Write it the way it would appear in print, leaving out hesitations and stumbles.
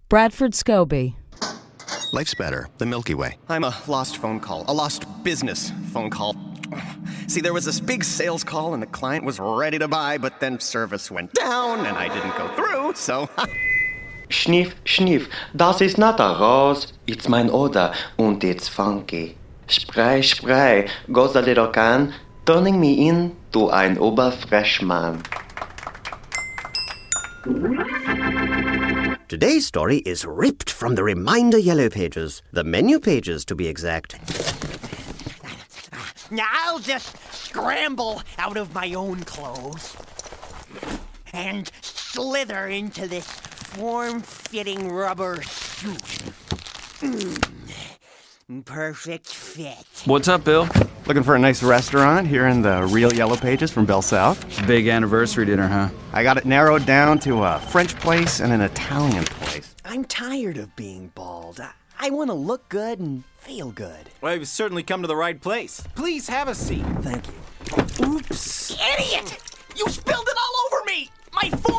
Bradford Scobie. Life's better, the Milky Way. I'm a lost phone call, a lost business phone call. See, there was this big sales call and the client was ready to buy, but then service went down and I didn't go through, so... Schniff, schniff, das ist not a rose, it's mein Oder und it's funky. Spray, spray, goes a little can, turning me into ein Oberfreshman. Today's story is ripped from the Reminder Yellow Pages, the menu pages to be exact. I'll just scramble out of my own clothes and slither into this form-fitting rubber suit. Perfect fit. What's up, Bill? Looking for a nice restaurant here in the real Yellow Pages from Bell South? Big anniversary dinner, huh? I got it narrowed down to a French place and an Italian place. I'm tired of being bald. I want to look good and feel good. Well, you've certainly come to the right place. Please have a seat. Thank you. Oops. Idiot! You spilled it all over me! My